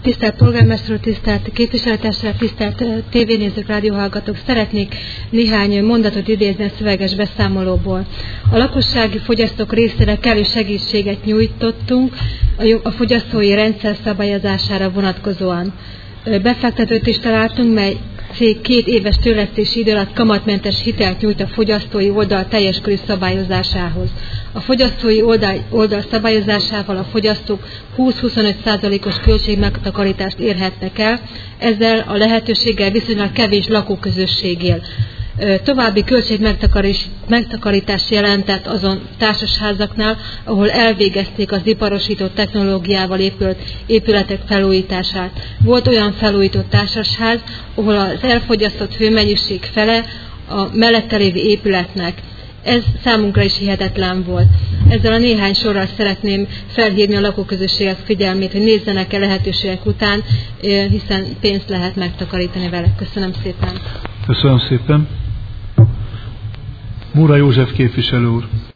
Tisztelt polgármester úr, tisztelt képviselőtársaság, tisztelt tévénézők, rádióhallgatók! Szeretnék néhány mondatot idézni a szöveges beszámolóból. A lakossági fogyasztók részére kellő segítséget nyújtottunk a fogyasztói rendszer szabályozására vonatkozóan. Befektetőt is találtunk, mely cég 2 éves törlesztési idő alatt kamatmentes hitelt nyújt a fogyasztói oldal teljes körű szabályozásához. A fogyasztói oldal szabályozásával a fogyasztók 20-25%-os költségmegtakarítást érhetnek el, ezzel a lehetőséggel viszonylag kevés lakóközösség él. További költségmegtakarítást jelentett azon társasházaknál, ahol elvégezték az iparosított technológiával épült épületek felújítását. Volt olyan felújított társasház, ahol az elfogyasztott hőmennyiség fele a mellette lévő épületnek. Ez számunkra is hihetetlen volt. Ezzel a néhány sorral szeretném felhívni a lakóközösségek figyelmét, hogy nézzenek el lehetőségek után, hiszen pénzt lehet megtakarítani vele. Köszönöm szépen. Köszönöm szépen. Múra József képviselő úr.